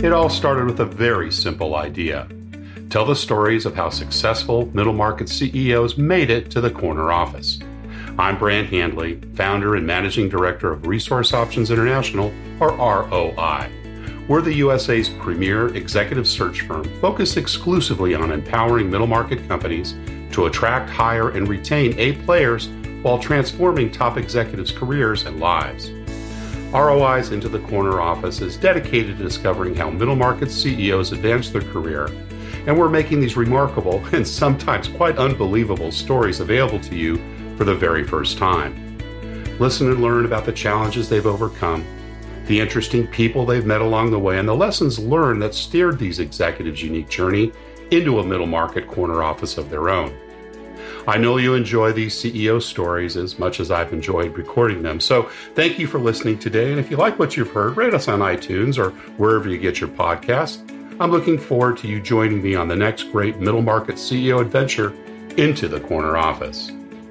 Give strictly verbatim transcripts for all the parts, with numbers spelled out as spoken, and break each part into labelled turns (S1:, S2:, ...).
S1: It all started with a very simple idea. Tell the stories of how successful middle market C E Os made it to the corner office. I'm Brant Handley, founder and managing director of Resource Options International, or R O I. We're the U S A's premier executive search firm focused exclusively on empowering middle market companies to attract, hire, and retain A players while transforming top executives' careers and lives. R O I's Into the Corner office is dedicated to discovering how middle market C E Os advance their career, and we're making these remarkable and sometimes quite unbelievable stories available to you for the very first time. Listen and learn about the challenges they've overcome, the interesting people they've met along the way, and the lessons learned that steered these executives' unique journey into a middle market corner office of their own. I know you enjoy these C E O stories as much as I've enjoyed recording them, so thank you for listening today. And if you like what you've heard, rate us on iTunes or wherever you get your podcasts. I'm looking forward to you joining me on the next great middle market C E O adventure into the corner office.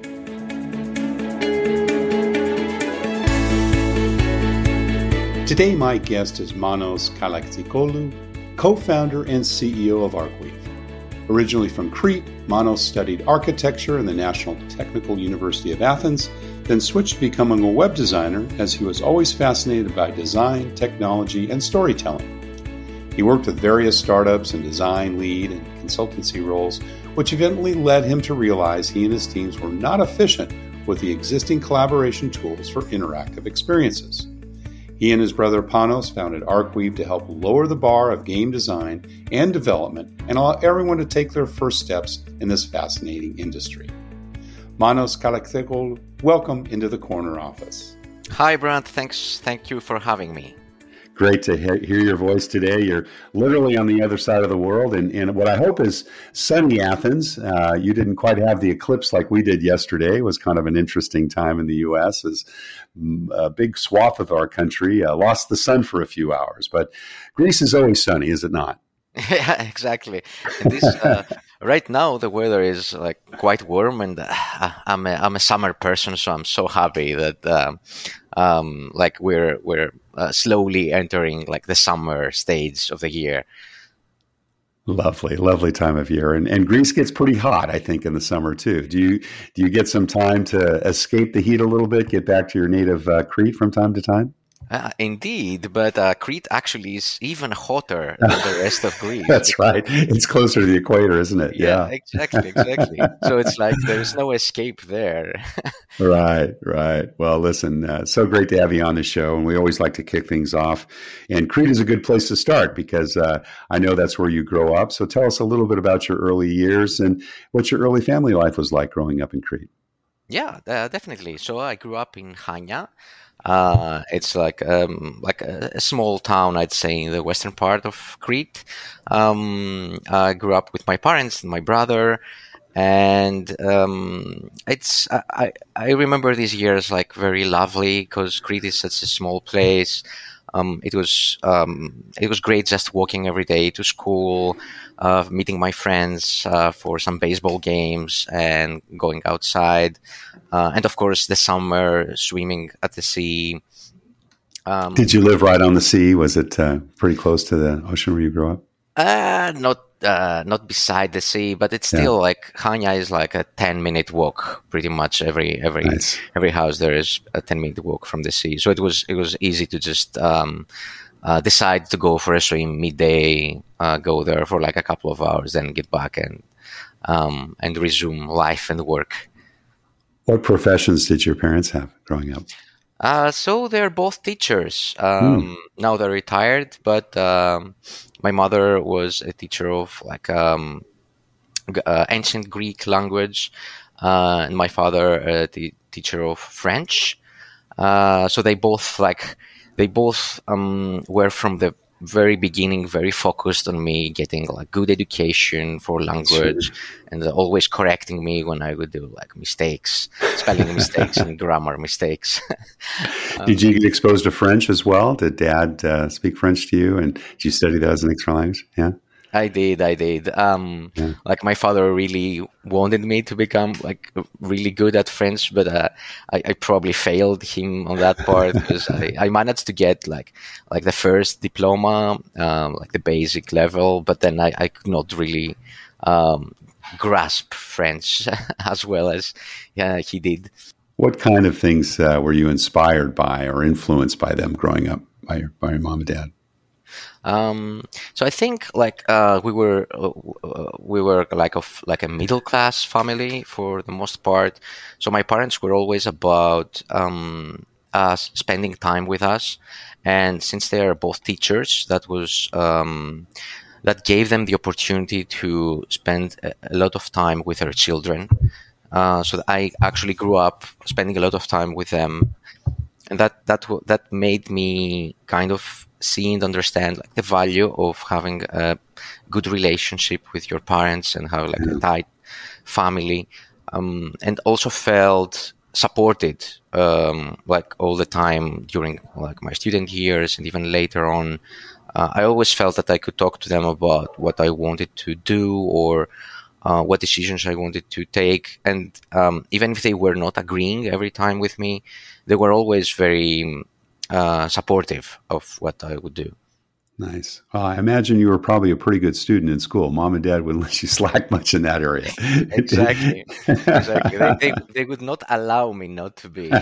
S1: Today, my guest is Manos Kalaktikoulou, co-founder and C E O of Arcweave. Originally from Crete, Manos studied architecture in the National Technical University of Athens, then switched to becoming a web designer as he was always fascinated by design, technology, and storytelling. He worked with various startups in design, lead, and consultancy roles, which eventually led him to realize he and his teams were not efficient with the existing collaboration tools for interactive experiences. He and his brother Panos founded Arcweave to help lower the bar of game design and development and allow everyone to take their first steps in this fascinating industry. Manos Kalaktikoulou, welcome into the corner office.
S2: Hi, Brant. Thanks. Thank you for having me.
S1: Great to hear, hear your voice today. You're literally on the other side of the world, and, and what I hope is sunny Athens. Uh, you didn't quite have the eclipse like we did yesterday. It was kind of an interesting time in the U S as a big swath of our country uh, lost the sun for a few hours. But Greece is always sunny, is it not?
S2: Yeah, exactly. And this uh, right now the weather is like quite warm, and uh, I'm a, I'm a summer person, so I'm so happy that um, um, like we're we're uh, slowly entering like the summer stage of the year.
S1: Lovely, lovely time of year, and and Greece gets pretty hot, I think, in the summer too. Do you do you get some time to escape the heat a little bit, get back to your native uh, Crete from time to time?
S2: Uh, indeed, but uh, Crete actually is even hotter than the rest of Greece.
S1: That's right. It's closer to the equator, isn't it?
S2: Yeah,
S1: yeah.
S2: exactly, exactly. So it's like there's no escape there.
S1: Right, right. Well, listen, uh, so great to have you on the show, and we always like to kick things off. And Crete is a good place to start because uh, I know that's where you grow up. So tell us a little bit about your early years and what your early family life was like growing up in Crete.
S2: Yeah, uh, definitely. So I grew up in Chania. Uh, it's like um, like a, a small town, I'd say, in the western part of Crete. Um, I grew up with my parents and my brother, and um, it's I, I remember these years like very lovely because Crete is such a small place. Um, it was um, it was great just walking every day to school, uh, meeting my friends uh, for some baseball games and going outside. Uh, and of course, the summer swimming at the sea. Um,
S1: Did you live right on the sea? Was it uh, pretty close to the ocean where you grew up?
S2: Uh, not uh, not beside the sea, but it's still yeah. like Chania is like a ten minute walk. Pretty much every every
S1: nice.
S2: every house there is a ten minute walk from the sea. So it was it was easy to just um, uh, decide to go for a swim midday, uh, go there for like a couple of hours, then get back and um, and resume life and work.
S1: What professions did your parents have growing up?
S2: Uh, so they're both teachers. Um, hmm. Now they're retired, but um, my mother was a teacher of like um, uh, ancient Greek language, uh, and my father uh, the teacher of French. Uh, so they both like they both um, were from the very beginning very focused on me getting like good education for language, sure. and uh, always correcting me when I would do like mistakes, spelling mistakes and grammar mistakes. um,
S1: did you get exposed to French as well? Did Dad uh, speak French to you, and did you study that as an extra language? Yeah.
S2: I did, I did. Um, yeah. Like my father really wanted me to become like really good at French, but uh, I, I probably failed him on that part because I, I managed to get like like the first diploma, um, like the basic level, but then I, I could not really um, grasp French as well as yeah, he did.
S1: What kind of things uh, were you inspired by or influenced by them growing up, by your, by your mom and dad?
S2: Um, so I think like uh, we were uh, we were like of like a middle class family for the most part. So my parents were always about um, us spending time with us, and since they are both teachers, that was um, that gave them the opportunity to spend a, a lot of time with their children. Uh, so I actually grew up spending a lot of time with them, and that that that made me kind of see and understand like the value of having a good relationship with your parents and have like yeah. a tight family, um, and also felt supported um, like all the time during like my student years and even later on. Uh, I always felt that I could talk to them about what I wanted to do or uh, what decisions I wanted to take, and um, even if they were not agreeing every time with me, they were always very Uh, supportive of what I would do.
S1: Nice. Well, I imagine you were probably a pretty good student in school. Mom and dad wouldn't let you slack much in that area.
S2: Exactly. Exactly. They, they, they would not allow me not to be.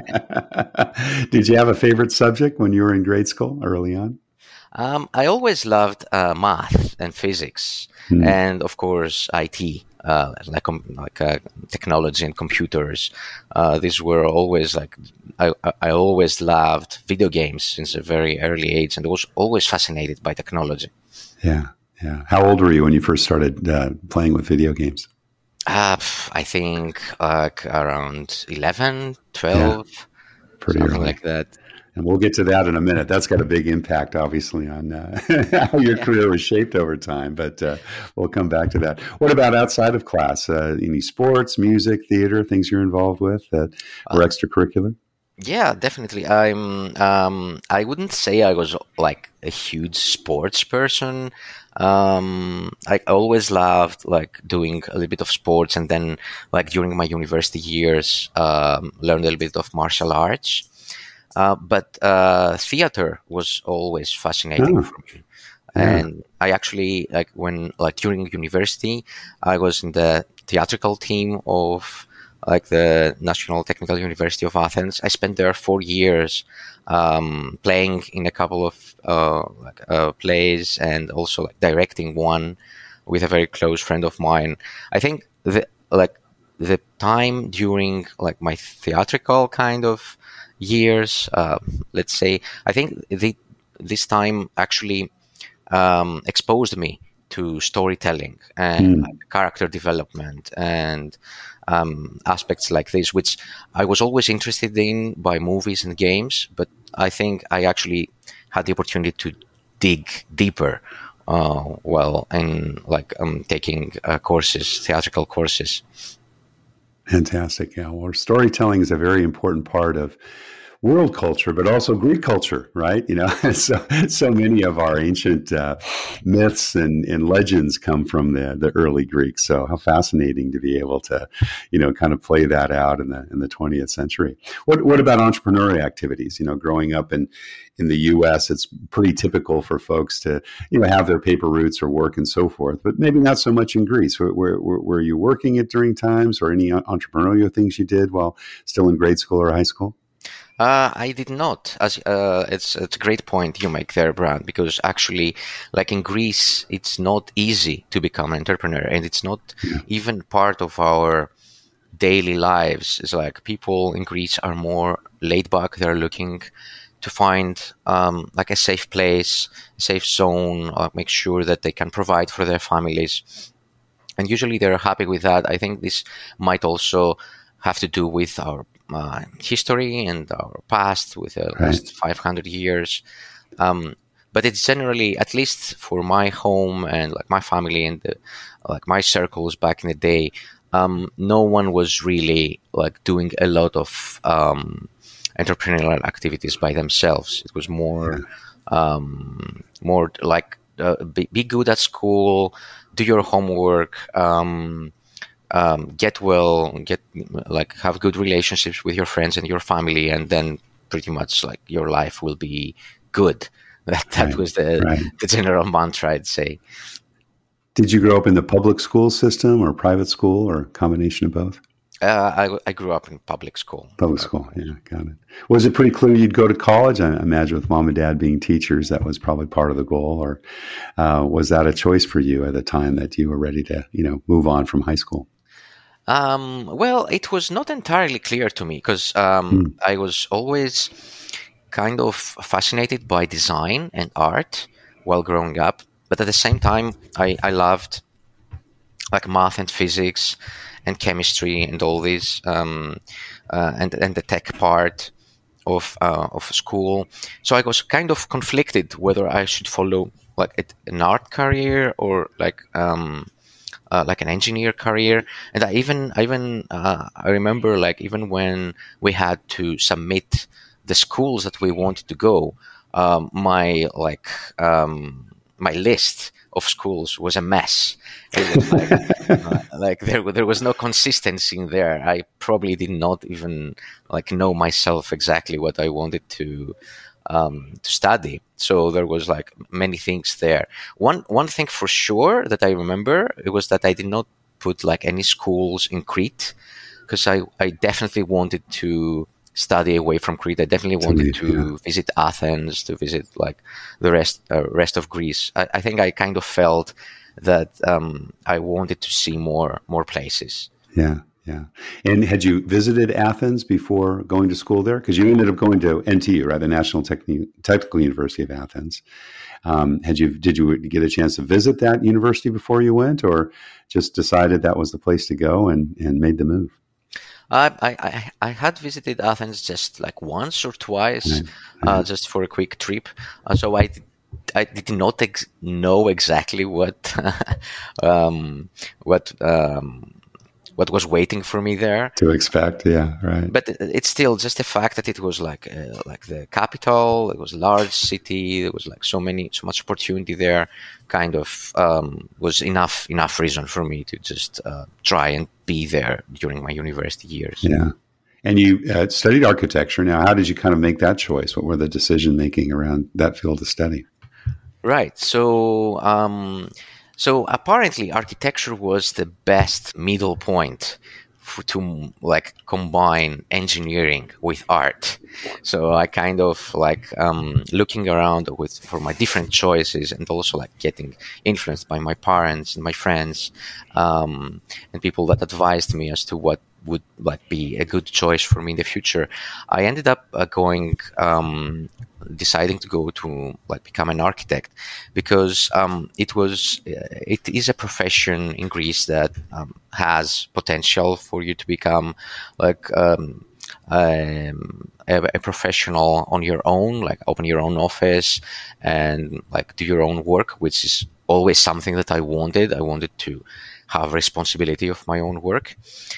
S1: Did you have a favorite subject when you were in grade school early on?
S2: Um, I always loved uh, math and physics, hmm. and of course I T. Uh, like like uh, technology and computers. Uh, these were always like I, I always loved video games since a very early age, and was always fascinated by technology.
S1: Yeah, yeah. How old were you when you first started uh, playing with video games?
S2: Uh, I think like around eleven, twelve, yeah,
S1: pretty
S2: something
S1: early.
S2: like that.
S1: And we'll get to that in a minute. That's got a big impact, obviously, on uh, how your yeah. career was shaped over time. But uh, we'll come back to that. What about outside of class? Uh, any sports, music, theater, things you're involved with that were uh, extracurricular?
S2: Yeah, definitely. I'm. Um, I wouldn't say I was like a huge sports person. Um, I always loved like doing a little bit of sports, and then like during my university years, um, learned a little bit of martial arts. Uh, but uh, theater was always fascinating oh, for me, yeah. and I actually like when like during university, I was in the theatrical team of like the National Technical University of Athens. I spent there four years um, playing in a couple of uh, like, uh, plays and also like directing one with a very close friend of mine. I think the like the time during like my theatrical kind of years, uh, let's say, I think the, this time actually um, exposed me to storytelling and mm. like, character development and um, aspects like this, which I was always interested in by movies and games, but I think I actually had the opportunity to dig deeper uh, while in like um, taking uh, courses, theatrical courses.
S1: Fantastic. Yeah. Well, storytelling is a very important part of world culture, but also Greek culture, right? You know, so so many of our ancient uh, myths and, and legends come from the the early Greeks. So how fascinating to be able to, you know, kind of play that out in the in the twentieth century. What what about entrepreneurial activities? You know, growing up in in the U S, it's pretty typical for folks to, you know, have their paper routes or work and so forth, but maybe not so much in Greece. Were, were, were you working at during times or any entrepreneurial things you did while still in grade school or high school?
S2: Uh, I did not. As uh, it's it's a great point you make there, Brad, because actually, like in Greece, it's not easy to become an entrepreneur, and it's not yeah. even part of our daily lives. It's like people in Greece are more laid back. They're looking to find um, like a safe place, a safe zone, uh, make sure that they can provide for their families, and usually they're happy with that. I think this might also have to do with our Uh, history and our past with the right. last five hundred years. Um, but it's generally, at least for my home and like my family and the, like my circles back in the day, um, no one was really like doing a lot of um, entrepreneurial activities by themselves. It was more, yeah. um, more like uh, be, be good at school, do your homework, um, um, get well, get like have good relationships with your friends and your family, and then pretty much like your life will be good. That that
S1: Right,
S2: was the
S1: right.
S2: the general mantra, I'd say.
S1: Did you grow up in the public school system or private school or a combination of both?
S2: Uh, I I grew up in public school.
S1: Public school, yeah, got it. Was it pretty clear you'd go to college? I imagine with mom and dad being teachers, that was probably part of the goal. Or uh, was that a choice for you at the time that you were ready to, you know, move on from high school?
S2: Um, well, it was not entirely clear to me because um,
S1: Mm.
S2: I was always kind of fascinated by design and art while growing up. But at the same time, I, I loved like math and physics and chemistry and all these um, uh, and and the tech part of uh, of school. So I was kind of conflicted whether I should follow like an art career or like um, uh, like an engineer career. And I even I even uh, I remember like even when we had to submit the schools that we wanted to go, um, my like um, my list of schools was a mess. It was like, uh, like there there was no consistency in there. I probably did not even like know myself exactly what I wanted to um, to study. So there was like many things there. One one thing for sure that I remember, it was that I did not put like any schools in Crete because I, I definitely wanted to study away from Crete. I definitely wanted to
S1: yeah.
S2: visit Athens, to visit like the rest uh, rest of Greece. I, I think I kind of felt that um, I wanted to see more more places.
S1: Yeah, yeah. And had you visited Athens before going to school there? Because you ended up going to N T U, right, the National Techni- Technical University of Athens. Um, had you did you get a chance to visit that university before you went, or just decided that was the place to go and, and made the move?
S2: I, I I had visited Athens just like once or twice,
S1: Right, right.
S2: uh, just for a quick trip. Uh, so I did, I did not ex- know exactly what um, what um, what was waiting for me there.
S1: To expect, yeah, right.
S2: But it's still just the fact that it was like uh, like the capital. It was a large city. There was like so many, so much opportunity there. Kind of um, was enough enough reason for me to just uh, try and be there during my university years.
S1: Yeah, and you uh, studied architecture. Now, how did you kind of make that choice? What were the decision making around that field of study?
S2: Right. So. Um, So apparently, architecture was the best middle point for, to like combine engineering with art. So I kind of like um, looking around with for my different choices, and also like getting influenced by my parents and my friends um, and people that advised me as to what would like be a good choice for me in the future. I ended up uh, going. Um, deciding to go to like become an architect because um, it was uh, it is a profession in Greece that um, has potential for you to become like um, um, a, a professional on your own, like open your own office and like do your own work, which is always something that I wanted. I wanted to have responsibility of my own work,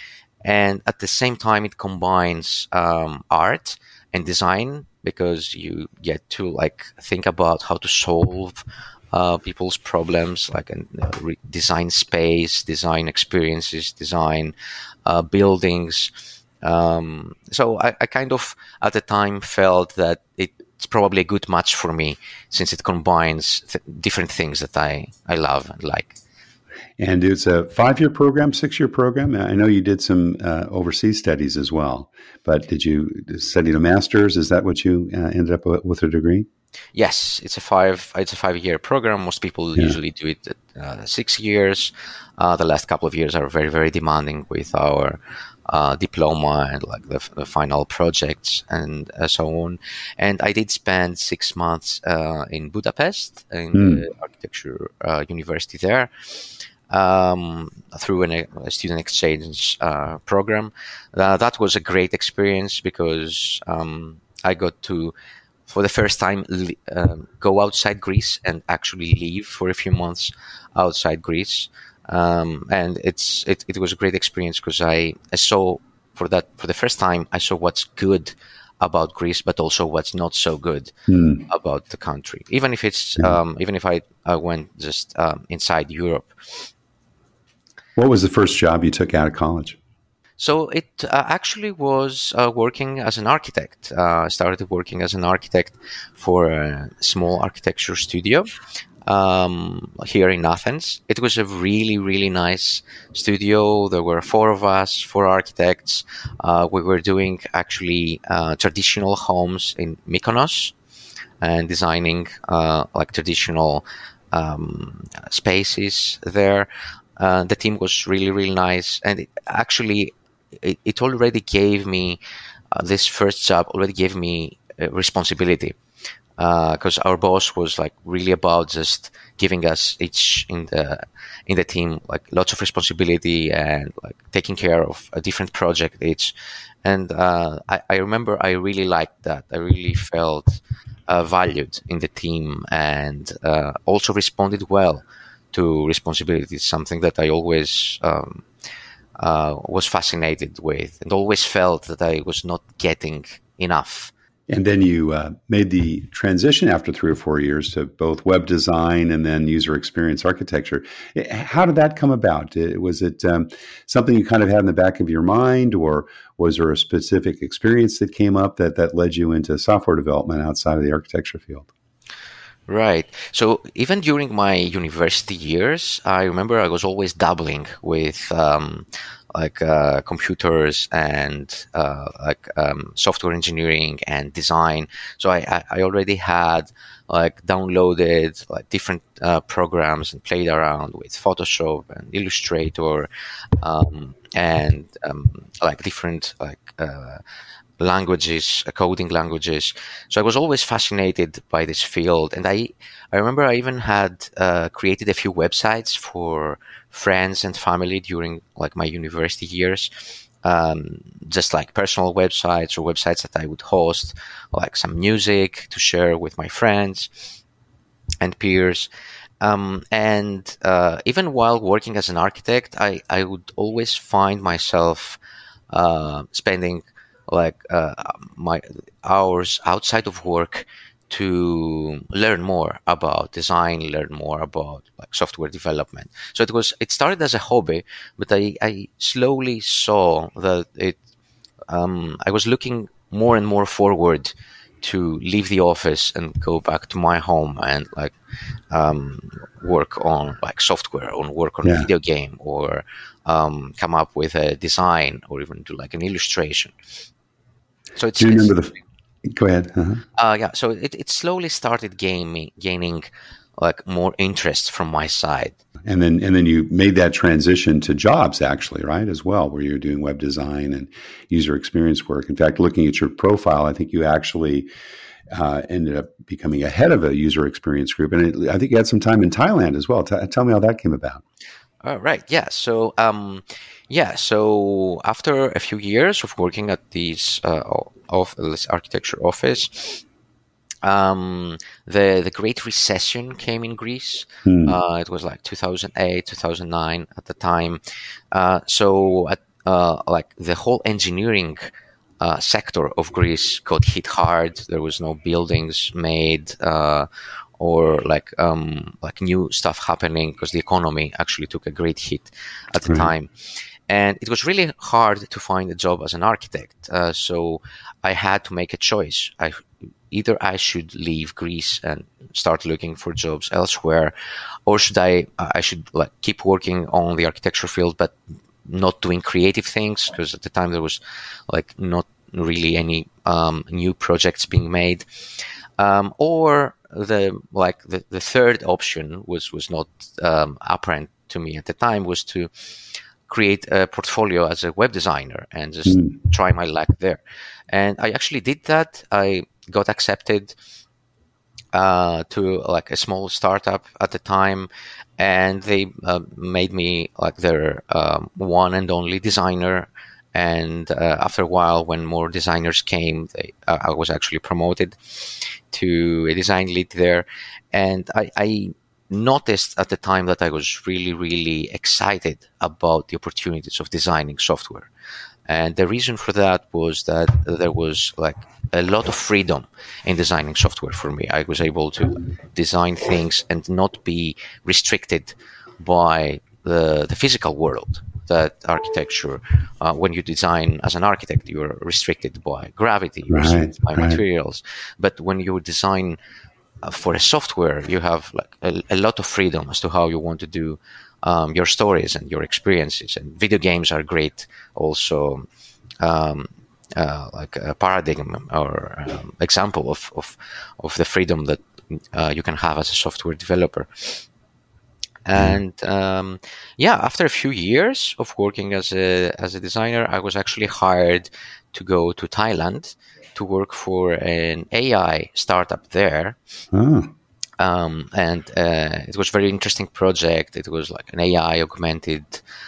S2: and at the same time it combines um, art and design, because you get to like think about how to solve uh, people's problems, like uh, re- design space, design experiences, design uh, buildings. Um, so I, I kind of at the time felt that it's probably a good match for me since it combines th- different things that I, I love and like.
S1: And it's a five-year program, six-year program. I know you did some uh, overseas studies as well, but did you study a master's? Is that what you uh, ended up with a degree?
S2: Yes, it's a five. It's a five-year program. Most people yeah. usually do it at uh, six years. Uh, the last couple of years are very, very demanding with our uh, diploma and like the, the final projects and uh, so on. And I did spend six months uh, in Budapest in mm. the architecture uh, university there. Um, through an, a student exchange uh, program. Uh, that was a great experience because um, I got to, for the first time, uh, go outside Greece and actually live for a few months outside Greece. Um, and it's it, it was a great experience because I, I saw for that for the first time I saw what's good about Greece, but also what's not so good
S1: Hmm.
S2: about the country. Even if it's um, even if I, I went just um, inside Europe.
S1: What was the first job you took out of college?
S2: So it uh, actually was uh, working as an architect. Uh, I started working as an architect for a small architecture studio um, here in Athens. It was a really, really nice studio. There were four of us, four architects. Uh, we were doing actually uh, traditional homes in Mykonos and designing uh, like traditional um, spaces there. Uh, the team was really, really nice, and it actually it, it already gave me uh, this first job already gave me uh, responsibility, because uh, our boss was like really about just giving us each in the in the team like lots of responsibility and like taking care of a different project each. And uh, I, I remember I really liked that. I really felt uh, valued in the team, and uh, also responded well to responsibilities, something that I always um, uh, was fascinated with, and always felt that I was not getting enough.
S1: And then you uh, made the transition after three or four years to both web design and then user experience architecture. How did that come about? Was it um, something you kind of had in the back of your mind, or was there a specific experience that came up that, that led you into software development outside of the architecture field?
S2: Right. So even during my university years, I remember I was always dabbling with um, like uh, computers and uh, like um, software engineering and design. So I, I already had like downloaded like different uh, programs and played around with Photoshop and Illustrator um, and um, like different like uh, languages, coding languages. So I was always fascinated by this field. And I, I remember I even had uh, created a few websites for friends and family during like my university years. Um, just like personal websites or websites that I would host, like some music to share with my friends and peers. Um, and uh, even while working as an architect, I, I would always find myself uh, spending like uh, my hours outside of work to learn more about design, learn more about like software development. So it was it started as a hobby, but I, I slowly saw that it um, I was looking more and more forward to leave the office and go back to my home and like um, work on like software, or work on
S1: Yeah.
S2: a video game, or um, come up with a design, or even do like an illustration. So it's,
S1: Do you
S2: it's
S1: remember the? Go ahead. Uh-huh.
S2: uh, yeah. So it, it slowly started gaining gaining like more interest from my side.
S1: And then and then you made that transition to jobs, actually, right, as well, where you're doing web design and user experience work. In fact, looking at your profile, I think you actually uh, ended up becoming a head of a user experience group, and it, I think you had some time in Thailand as well. T- tell me how that came about.
S2: All right. Yeah. So, um, yeah. So after a few years of working at this, uh, of this architecture office, um, the the Great Recession came in Greece.
S1: Hmm.
S2: Uh, it was like two thousand eight, two thousand nine at the time. Uh, so, at, uh, like the whole engineering uh, sector of Greece got hit hard. There was no buildings made. Uh, or like um, like new stuff happening, because the economy actually took a great hit at the
S1: Right.
S2: time. And it was really hard to find a job as an architect. Uh, so I had to make a choice. I, either I should leave Greece and start looking for jobs elsewhere, or should I I should like keep working on the architecture field, but not doing creative things, because at the time there was like not really any um, new projects being made. Um, or the like the, the third option was was not um, apparent to me at the time, was to create a portfolio as a web designer and just
S1: Mm.
S2: try my luck there. And I actually did that. I got accepted uh, to like a small startup at the time, and they uh, made me like their um, one and only designer. And uh, after a while, when more designers came, they, uh, I was actually promoted to a design lead there. And I, I noticed at the time that I was really, really excited about the opportunities of designing software. And the reason for that was that there was like a lot of freedom in designing software for me. I was able to design things and not be restricted by the, the physical world. That architecture, uh, when you design as an architect, you're restricted by gravity, you're
S1: right,
S2: restricted by
S1: right.
S2: materials. But when you design uh, for a software, you have like a, a lot of freedom as to how you want to do um, your stories and your experiences. And video games are great also. Um, Uh, like a paradigm or um, example of, of of the freedom that uh, you can have as a software developer. And um, yeah, after a few years of working as a as a designer, I was actually hired to go to Thailand to work for an A I startup there.
S1: Oh.
S2: Um, and uh, it was a very interesting project. It was like an A I augmented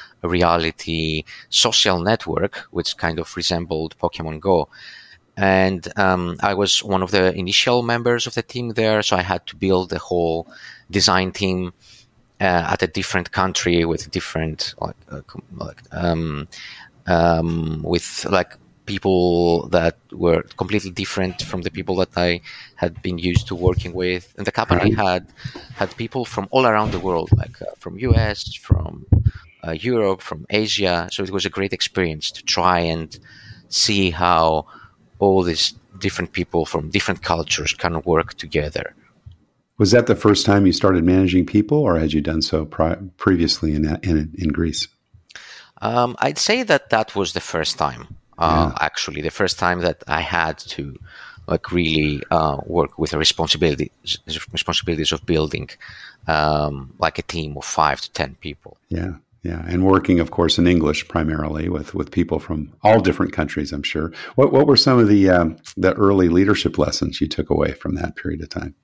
S2: reality social network, which kind of resembled Pokemon Go. And um, I was one of the initial members of the team there, so I had to build the whole design team uh, at a different country with different, like, uh, like um, um, with like people that were completely different from the people that I had been used to working with. And the company
S1: Right.
S2: had had people from all around the world, like uh, from U S, from Uh, Europe, from Asia. So it was a great experience to try and see how all these different people from different cultures can work together.
S1: Was that the first time you started managing people, or had you done so pri- previously in, in in Greece?
S2: Um, I'd say that that was the first time. Uh,
S1: Yeah.
S2: Actually, the first time that I had to like really uh, work with the responsibility responsibilities of building um, like a team of five to ten people.
S1: Yeah. Yeah, and working, of course, in English primarily with, with people from all different countries, I'm sure. What what were some of the um, the early leadership lessons you took away from that period of time?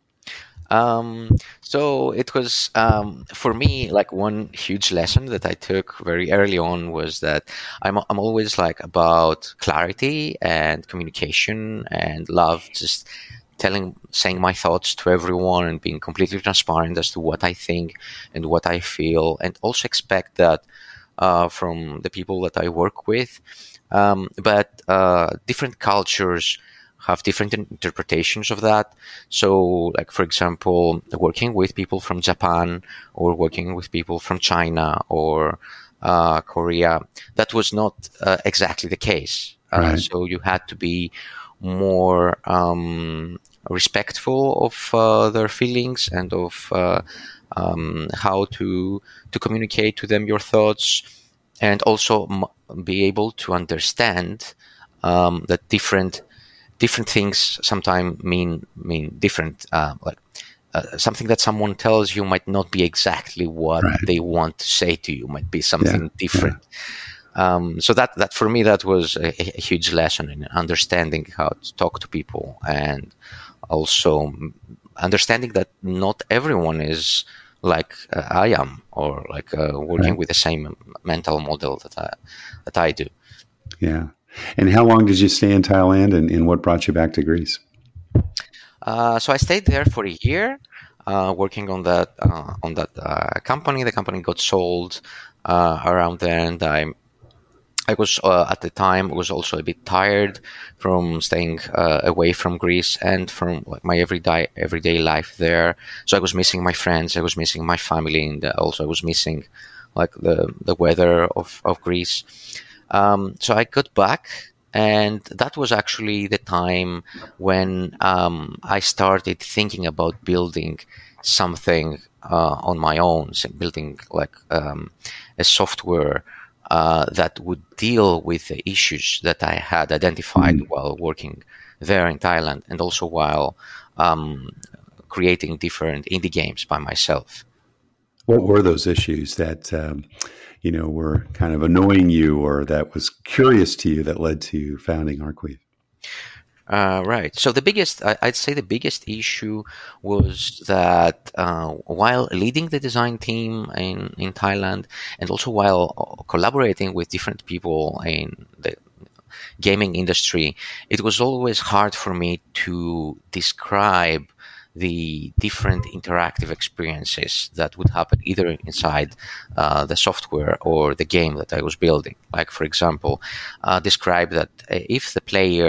S2: Um, so it was, um, for me, like one huge lesson that I took very early on was that I'm, I'm always like about clarity and communication and love just telling, saying my thoughts to everyone and being completely transparent as to what I think and what I feel, and also expect that uh, from the people that I work with. Um, but uh, different cultures have different interpretations of that. So, like, for example, working with people from Japan or working with people from China or uh, Korea, that was not uh, exactly the case. Uh,
S1: Right.
S2: So you had to be more um, respectful of uh, their feelings and of uh, um, how to to communicate to them your thoughts, and also m- be able to understand um, that different different things sometimes mean mean different. Uh, like uh, something that someone tells you might not be exactly what
S1: Right.
S2: they want to say to you. Might be something
S1: Yeah,
S2: different. Um, so that that for me that was a, a huge lesson in understanding how to talk to people, and also understanding that not everyone is like uh, I am, or like uh, working
S1: Right.
S2: with the same mental model that I that I do.
S1: Yeah. And how long did you stay in Thailand, and, and what brought you back to Greece?
S2: Uh, so I stayed there for a year, uh, working on that uh, on that uh, company. The company got sold uh, around then, and I I was uh, at the time was also a bit tired from staying uh, away from Greece and from like, my everyday everyday life there. So I was missing my friends, I was missing my family, and also I was missing like the the weather of of Greece. Um, so I got back, and that was actually the time when um, I started thinking about building something uh, on my own, so building like um, a software uh, that would deal with the issues that I had identified
S1: Mm.
S2: while working there in Thailand, and also while um, creating different indie games by myself.
S1: What were those issues that um, you know were kind of annoying you, or that was curious to you, that led to founding Arcweave?
S2: Uh, right. So the biggest, I, I'd say the biggest issue was that uh, while leading the design team in, in Thailand, and also while collaborating with different people in the gaming industry, it was always hard for me to describe the different interactive experiences that would happen either inside uh, the software or the game that I was building. Like, for example, uh, describe that if the player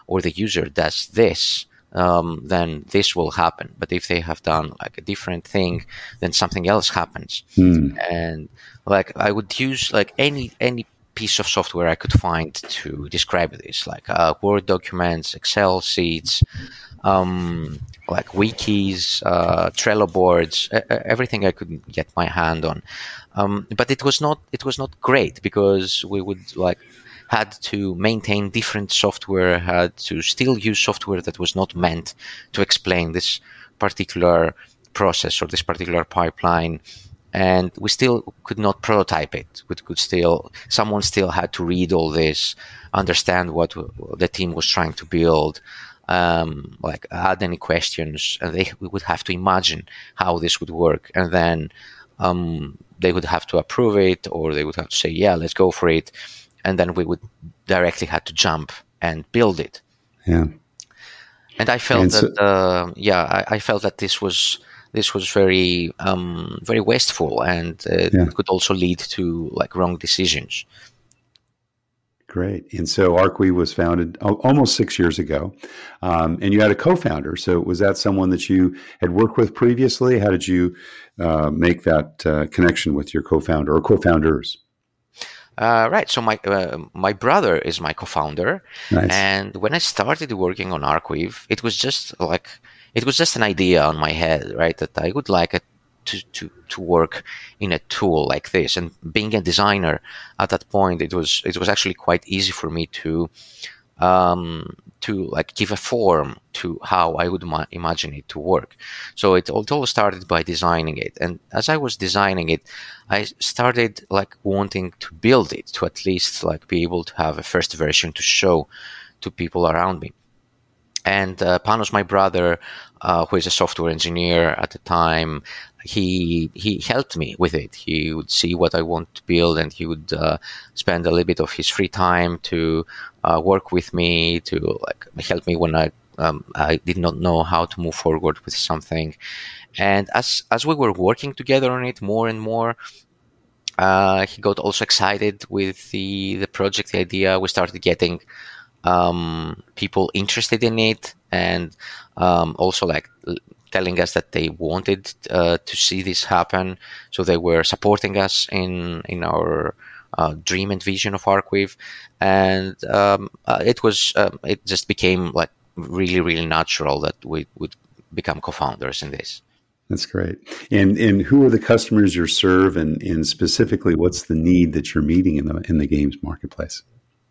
S2: or the user does this, um, then this will happen. But if they have done like a different thing, then something else happens.
S1: Hmm.
S2: And like I would use like any any piece of software I could find to describe this, like uh, Word documents, Excel sheets, um, like wikis, uh, Trello boards, e- everything I could get my hand on. Um, but it was not it was not great, because we would like had to maintain different software, had to still use software that was not meant to explain this particular process or this particular pipeline. And we still could not prototype it. We could still, someone still had to read all this, understand what the team was trying to build, um, like add any questions, and they we would have to imagine how this would work, and then um, they would have to approve it, or they would have to say, "Yeah, let's go for it," and then we would directly have to jump and build it.
S1: Yeah.
S2: And I felt
S1: And
S2: that,
S1: so,
S2: uh, yeah, I, I felt that this was. This was very, um, very wasteful, and uh,
S1: yeah.
S2: it could also lead to like wrong decisions.
S1: Great. And so Arcweave was founded almost six years ago, um, and you had a co-founder. So was that someone that you had worked with previously? How did you uh, make that uh, connection with your co-founder or co-founders?
S2: Uh, right. So my uh, my brother is my co-founder,
S1: Nice.
S2: And when I started working on Arcweave, it was just like it was just an idea on my head, right? That I would like it to to to work in a tool like this. And being a designer at that point, it was it was actually quite easy for me to um, to like give a form to how I would ma- imagine it to work. So it all, it all started by designing it. And as I was designing it, I started like wanting to build it, to at least like be able to have a first version to show to people around me. And uh, Panos, my brother, uh, who is a software engineer at the time, he he helped me with it. He would see what I want to build, and he would uh, spend a little bit of his free time to uh, work with me, to like help me when I um, I did not know how to move forward with something. And as as we were working together on it more and more, uh, he got also excited with the the project, the idea. We started getting um, people interested in it, and um, also like telling us that they wanted uh, to see this happen. So they were supporting us in in our uh, dream and vision of Arcweave, and um, uh, it was um, it just became like really really natural that we would become co-founders in this.
S1: That's great. And and who are the customers you serve, and, and specifically, what's the need that you're meeting in the in the games marketplace?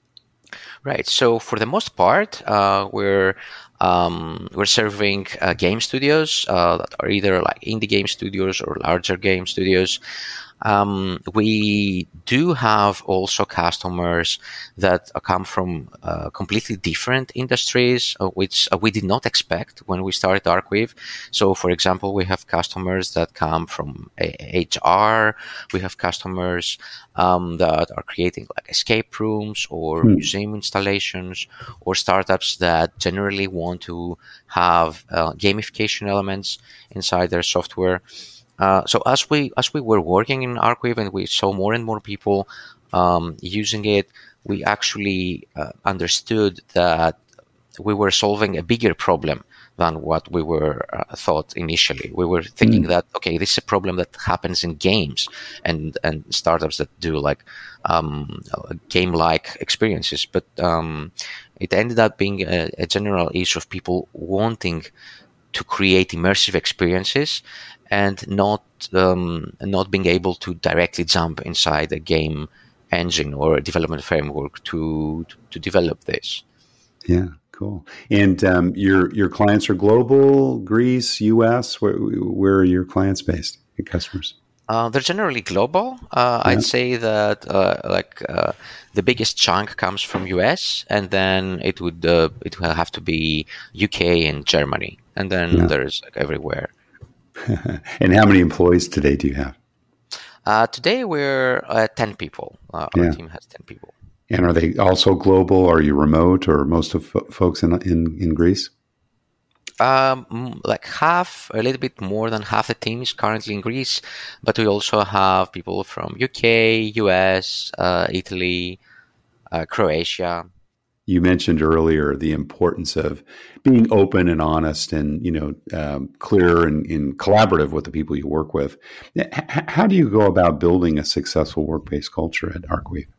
S2: Right. So for the most part, uh, we're um, we're serving uh, game studios uh, that are either like indie game studios or larger game studios. Um, we do have also customers that come from uh, completely different industries, uh, which uh, we did not expect when we started Arcweave. So, for example, we have customers that come from H R. We have customers um, that are creating like escape rooms or hmm. museum installations, or startups that generally want to have uh, gamification elements inside their software. Uh, so as we as we were working in Arcweave and we saw more and more people um, using it, we actually uh, understood that we were solving a bigger problem than what we were uh, thought initially. We were thinking mm. that, okay, this is a problem that happens in games and, and startups that do like um, game-like experiences. But um, it ended up being a, a general issue of people wanting to create immersive experiences and not um, not being able to directly jump inside a game engine or a development framework to to, to develop this.
S1: Yeah, cool. And um, your your clients are global, Greece, U S. Where where are your clients based? Your customers?
S2: Uh, they're generally global. Uh, yeah. I'd say that uh, like uh, the biggest chunk comes from U S, and then it would uh, it will have to be U K and Germany, and then yeah. there's like everywhere.
S1: And how many employees today do you have?
S2: Uh, today we're uh, ten people. Uh, our yeah. team has ten people.
S1: And are they also global? Are you remote, or most of f- folks in, in in Greece?
S2: Um, like half, a little bit more than half the team is currently in Greece, but we also have people from U K, U S, uh, Italy, uh, Croatia.
S1: You mentioned earlier the importance of being open and honest and, you know, um, clear and, and collaborative with the people you work with. H- how do you go about building a successful work-based culture at Arcweave?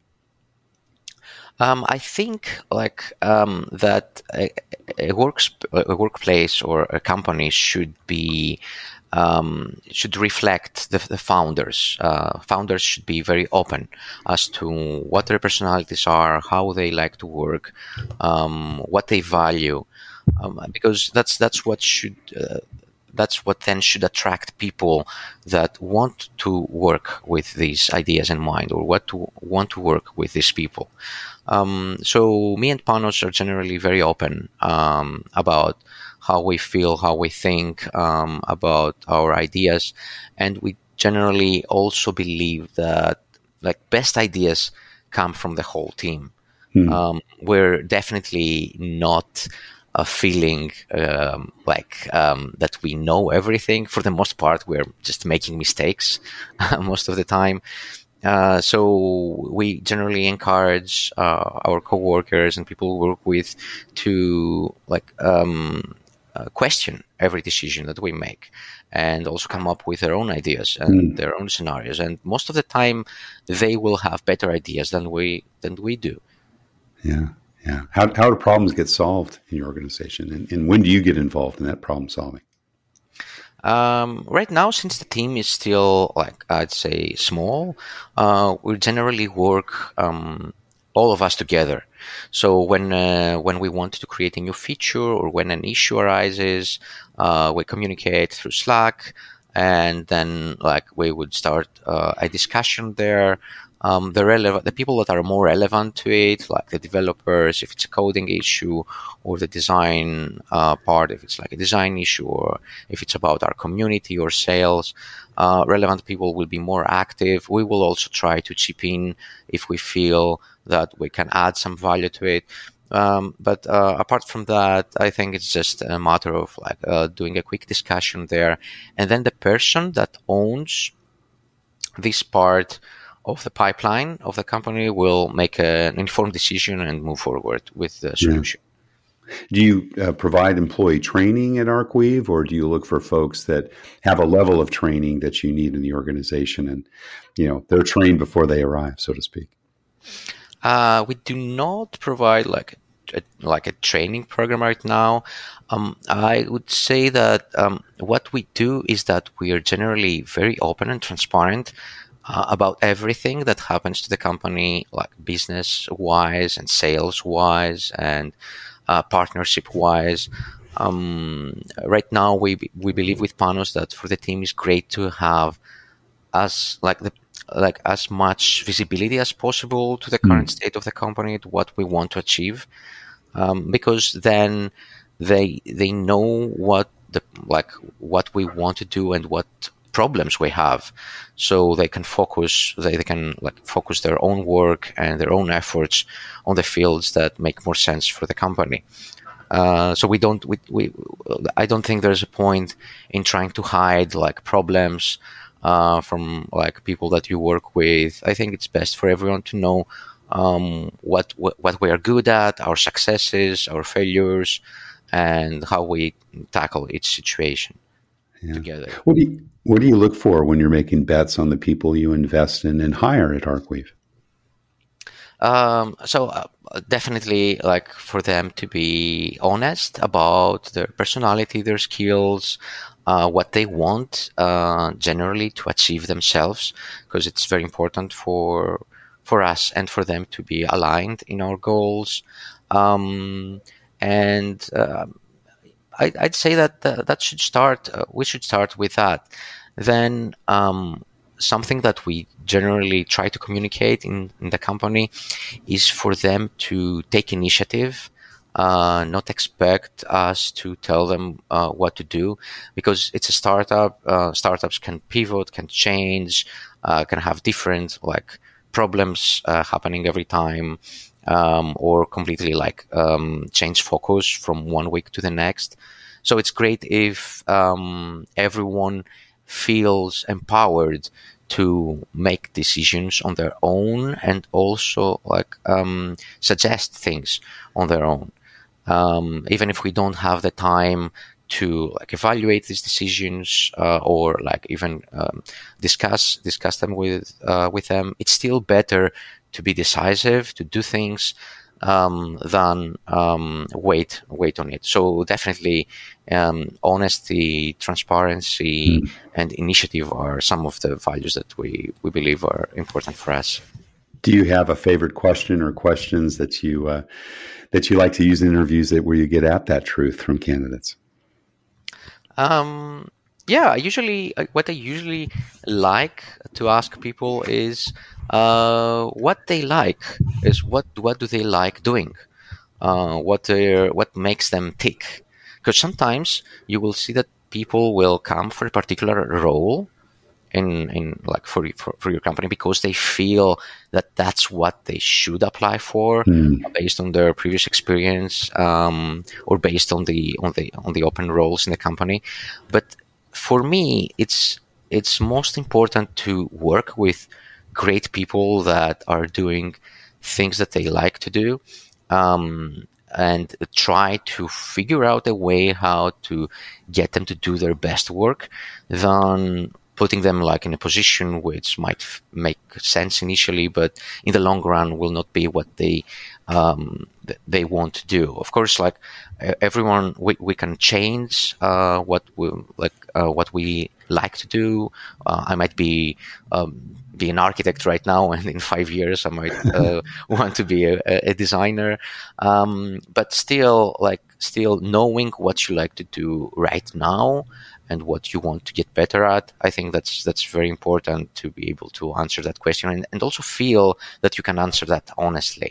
S2: Um, I think like um, that a, a, works, a workplace or a company should be um, should reflect the, the founders. Uh, founders should be very open as to what their personalities are, how they like to work, um, what they value, um, because that's that's what should. Uh, that's what then should attract people that want to work with these ideas in mind, or what to want to work with these people. Um, so me and Panos are generally very open um, about how we feel, how we think um, about our ideas, and we generally also believe that like best ideas come from the whole team.
S1: Hmm.
S2: Um, we're definitely not a feeling um, like um, that we know everything. For the most part, we're just making mistakes most of the time. Uh, so we generally encourage uh, our coworkers and people we work with to like um, uh, question every decision that we make, and also come up with their own ideas and
S1: Mm.
S2: their own scenarios. And most of the time, they will have better ideas than we than we do.
S1: Yeah, yeah. How how do problems get solved in your organization, and, and when do you get involved in that problem solving?
S2: Um, right now, since the team is still like I'd say small, uh, we generally work um, all of us together. So when uh, when we want to create a new feature or when an issue arises, uh, we communicate through Slack, and then like we would start uh, a discussion there. Um, the relevant, the people that are more relevant to it, like the developers, if it's a coding issue, or the design uh, part, if it's like a design issue, or if it's about our community or sales, uh, relevant people will be more active. We will also try to chip in if we feel that we can add some value to it. Um, but uh, apart from that, I think it's just a matter of like uh, doing a quick discussion there, and then the person that owns this part of the pipeline of the company will make a, an informed decision and move forward with the solution.
S1: Yeah. Do you uh, provide employee training at Arcweave, or do you look for folks that have a level of training that you need in the organization, and you know they're trained before they arrive, so to speak?
S2: Uh, we do not provide like a, like a training program right now. Um, I would say that um, what we do is that we are generally very open and transparent uh, about everything that happens to the company, like business-wise and sales-wise and uh, partnership-wise. Um, right now, we we believe with Panos that for the team is great to have as like the like as much visibility as possible to the current
S1: Mm.
S2: state of the company, to what we want to achieve, um, because then they they know what the like what we want to do and what problems we have, so they can focus they, they can like focus their own work and their own efforts on the fields that make more sense for the company. Uh, so we don't we, we I don't think there's a point in trying to hide like problems uh, from like people that you work with. I think it's best for everyone to know um, what, what what we are good at, our successes, our failures, and how we tackle each situation
S1: Yeah.
S2: together.
S1: What do you what do you look for when you're making bets on the people you invest in and hire at Arcweave?
S2: Um, so uh, definitely like for them to be honest about their personality, their skills, uh, what they want uh, generally to achieve themselves, because it's very important for for us and for them to be aligned in our goals. Um, and uh, I, I'd say that uh, that should start. Uh, we should start with that. Then um, something that we generally try to communicate in, in the company is for them to take initiative, uh, not expect us to tell them uh, what to do, because it's a startup. Uh, startups can pivot, can change, uh, can have different like problems uh, happening every time, um, or completely like um, change focus from one week to the next. So it's great if um, everyone feels empowered to make decisions on their own and also like um, suggest things on their own. Um, even if we don't have the time to like evaluate these decisions uh, or like even um, discuss discuss them with uh, with them, it's still better to be decisive, to do things um, than um, wait wait on it. So definitely, um, honesty, transparency, mm. and initiative are some of the values that we we believe are important for us.
S1: Do you have a favorite question or questions that you uh, that you like to use in interviews that where you get at that truth from candidates?
S2: Um, yeah, I usually what I usually like to ask people is uh, what they like. Is what what do they like doing? Uh, what they what makes them tick? Because sometimes you will see that people will come for a particular role in in like for for, for your company because they feel that that's what they should apply for mm. based on their previous experience um, or based on the on the on the open roles in the company. But for me, it's it's most important to work with great people that are doing things that they like to do, um, and try to figure out a way how to get them to do their best work than putting them like in a position which might f- make sense initially, but in the long run will not be what they um, th- they want to do. Of course, like everyone, we, we can change uh, what we like uh, what we like to do. Uh, I might be um, be an architect right now, and in five years I might uh, want to be a, a designer. Um, but still, like still knowing what you like to do right now and what you want to get better at, I think that's that's very important to be able to answer that question and, and also feel that you can answer that honestly.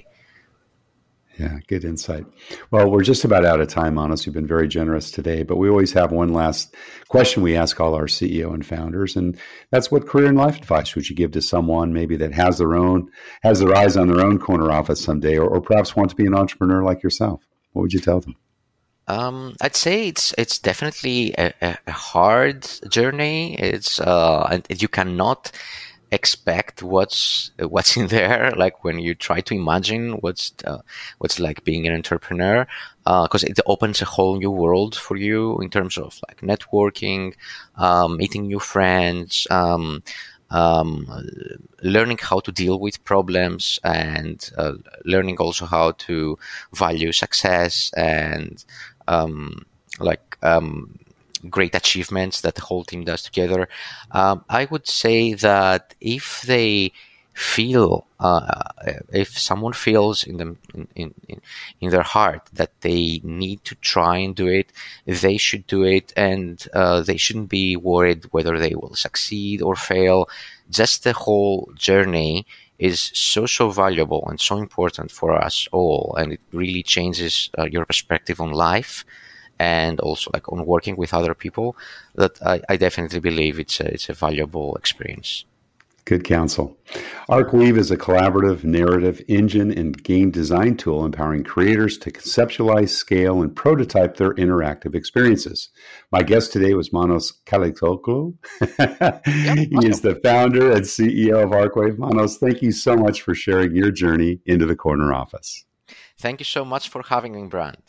S1: Yeah, good insight. Well, we're just about out of time, Manos. You've been very generous today, but we always have one last question we ask all our C E O and founders, and that's what career and life advice would you give to someone maybe that has their own, has their eyes on their own corner office someday, or, or perhaps want to be an entrepreneur like yourself? What would you tell them?
S2: Um, I'd say it's it's definitely a, a hard journey. It's uh, and you cannot expect what's what's in there. Like when you try to imagine what's uh, what's like being an entrepreneur, because uh, it opens a whole new world for you in terms of like networking, um, meeting new friends, um, um, learning how to deal with problems, and uh, learning also how to value success and um, like um, great achievements that the whole team does together. Um, I would say that if they feel, uh, if someone feels in them in, in in their heart that they need to try and do it, they should do it, and uh, they shouldn't be worried whether they will succeed or fail. Just the whole journey is so so valuable and so important for us all, and it really changes uh, your perspective on life and also like on working with other people, that I, I definitely believe it's a, it's a valuable experience.
S1: Good counsel. ArcWeave is a collaborative narrative engine and game design tool empowering creators to conceptualize, scale, and prototype their interactive experiences. My guest today was Manos Kalitoglu. Yep, he awesome. is the founder and C E O of ArcWeave. Manos, thank you so much for sharing your journey into the corner office.
S2: Thank you so much for having me, Brand.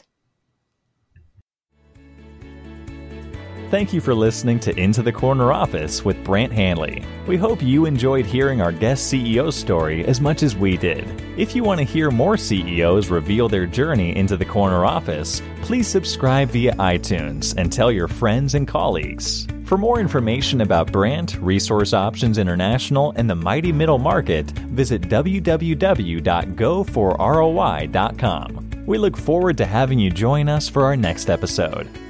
S3: Thank you for listening to Into the Corner Office with Brant Hanley. We hope you enjoyed hearing our guest C E O story as much as we did. If you want to hear more C E Os reveal their journey into the corner office, please subscribe via iTunes and tell your friends and colleagues. For more information about Brant, Resource Options International, and the mighty middle market, visit w w w dot go for r o i dot com. We look forward to having you join us for our next episode.